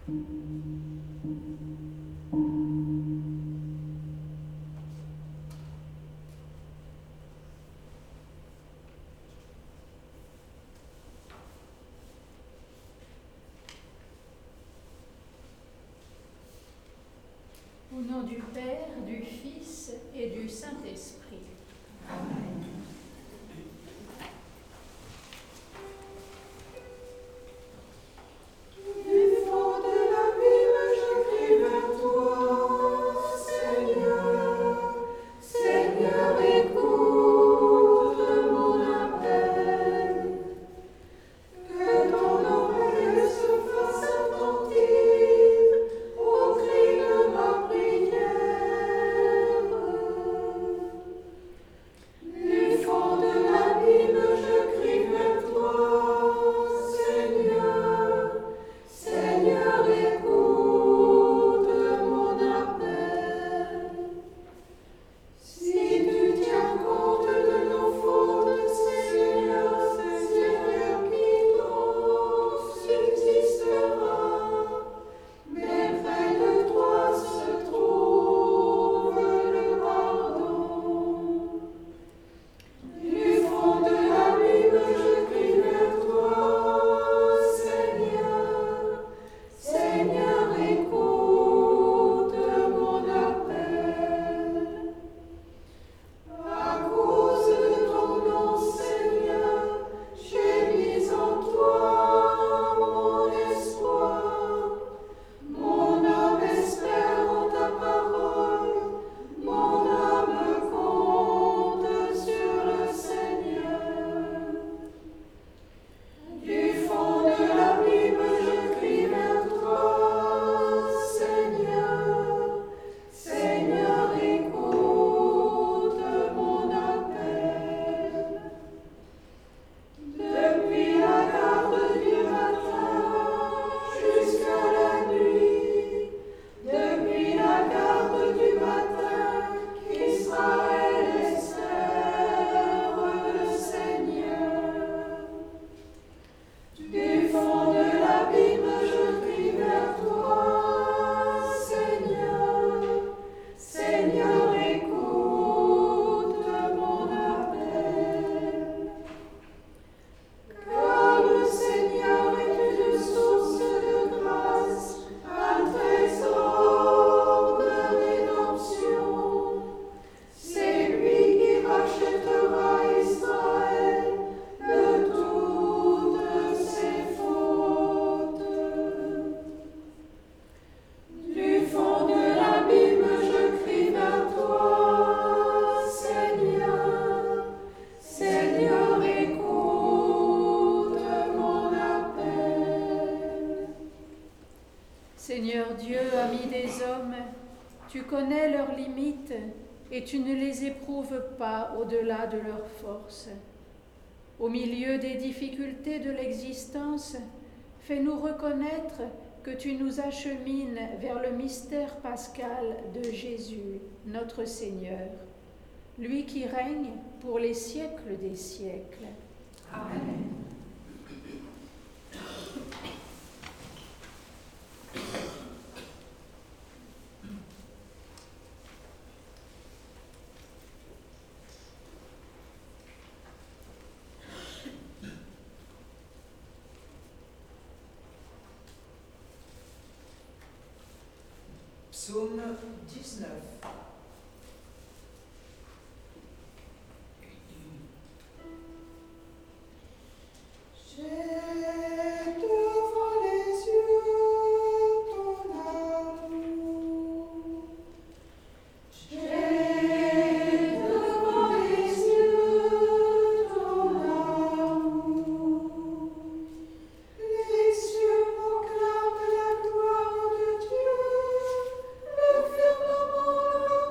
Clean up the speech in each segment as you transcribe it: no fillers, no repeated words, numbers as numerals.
Au nom du Père, du Fils et du Saint-Esprit. Amen. Seigneur Dieu, ami des hommes, tu connais leurs limites et tu ne les éprouves pas au-delà de leurs forces. Au milieu des difficultés de l'existence, fais-nous reconnaître que tu nous achemines vers le mystère pascal de Jésus, notre Seigneur, lui qui règne pour les siècles des siècles. Amen. Psaume 19. Le firmament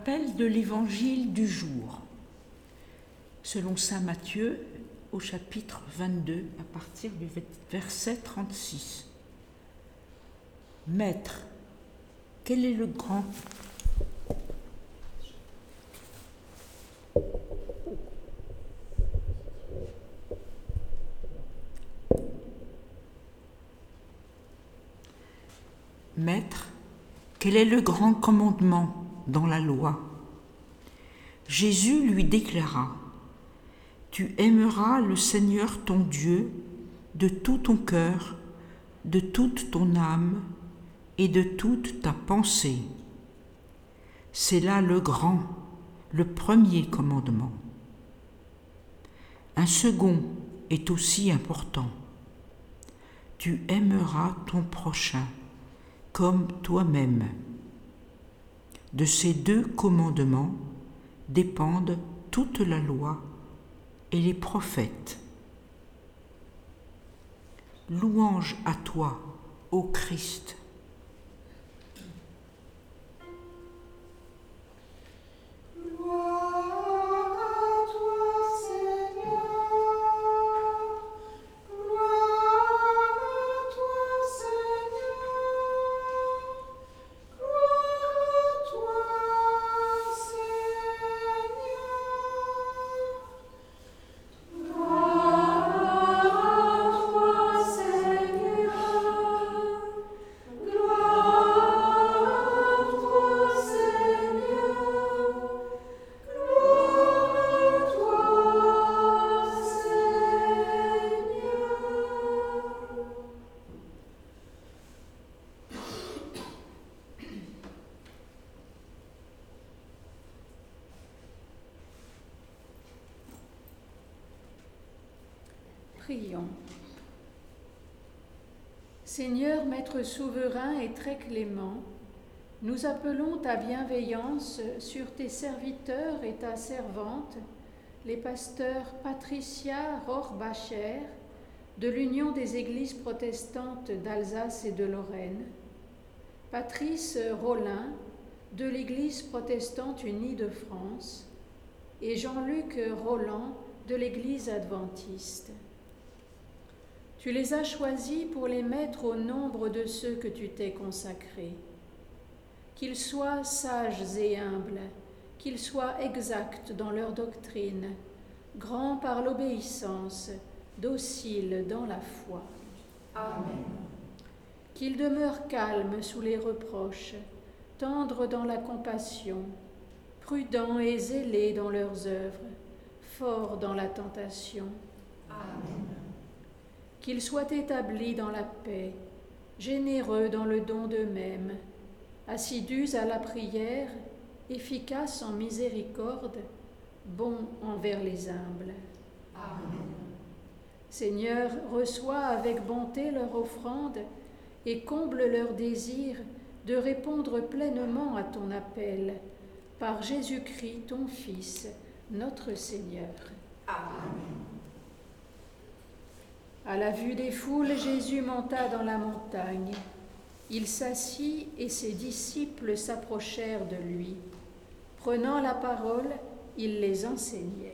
Rappel de l'évangile du jour, selon saint Matthieu, au chapitre 22, à partir du verset 36. Maître, quel est le grand Maître, quel est le grand commandement dans la loi? Jésus lui déclara: Tu aimeras le Seigneur ton Dieu de tout ton cœur, de toute ton âme et de toute ta pensée. C'est là le grand, le premier commandement. Un second est aussi important. Tu aimeras ton prochain comme toi-même. De ces deux commandements dépendent toute la loi et les prophètes. Louange à toi, ô Christ. Prions. Seigneur, Maître souverain et très clément, nous appelons ta bienveillance sur tes serviteurs et ta servante, les pasteurs Patricia Rohrbacher de l'Union des Églises protestantes d'Alsace et de Lorraine, Patrice Rollin de l'Église protestante unie de France et Jean-Luc Roland de l'Église adventiste. Tu les as choisis pour les mettre au nombre de ceux que tu t'es consacrés. Qu'ils soient sages et humbles, qu'ils soient exacts dans leur doctrine, grands par l'obéissance, dociles dans la foi. Amen. Qu'ils demeurent calmes sous les reproches, tendres dans la compassion, prudents et zélés dans leurs œuvres, forts dans la tentation. Amen. Qu'ils soient établis dans la paix, généreux dans le don d'eux-mêmes, assidus à la prière, efficaces en miséricorde, bons envers les humbles. Amen. Seigneur, reçois avec bonté leur offrande et comble leur désir de répondre pleinement à ton appel, par Jésus-Christ, ton Fils, notre Seigneur. Amen. À la vue des foules, Jésus monta dans la montagne. Il s'assit et ses disciples s'approchèrent de lui. Prenant la parole, il les enseignait.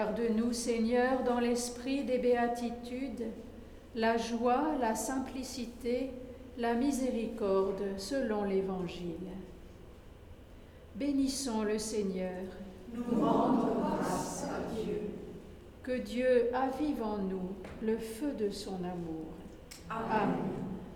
Garde-nous, Seigneur, dans l'esprit des béatitudes, la joie, la simplicité, la miséricorde selon l'Évangile. Bénissons le Seigneur. Nous rendons grâce à Dieu. Que Dieu avive en nous le feu de son amour. Amen. Amen.